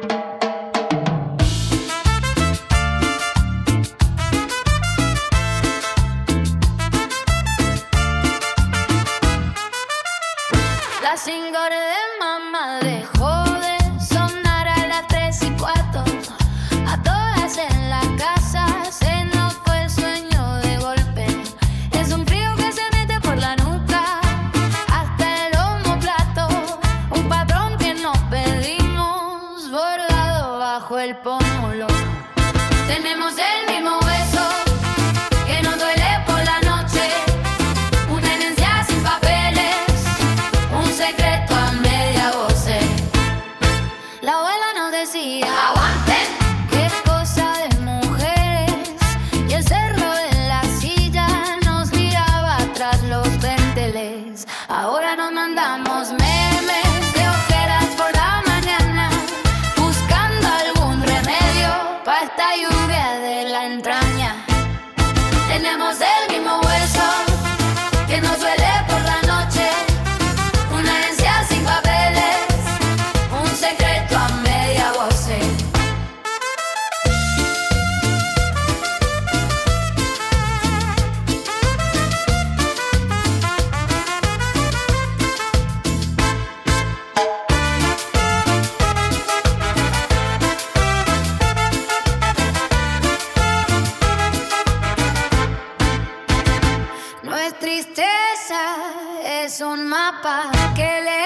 Las 5 de mamá dejó de sonar a las 3:15. A todas en la casa se nos fue el sueño de golpe. Es un frío que se mete por la nuca hasta el omoplato. Un patrón que nos pedimos bordado bajo el pómulo. Tenemos el mismo beso que nos duele por la noche. Una herencia sin papeles, un secreto a media voces. La abuela nos decía: aguanten, qué cosa de mujeres. Y el cerro de la silla nos miraba tras los venteles. Ahora nos mandamos memes de ojeras por la mañana, buscando algún remedio para esta lluvia de la entraña. Tenemos el mismo hueso que nos duele por la noche. Una herencia sin papeles, un secreto a media voces. No es tristeza, es un mapa que le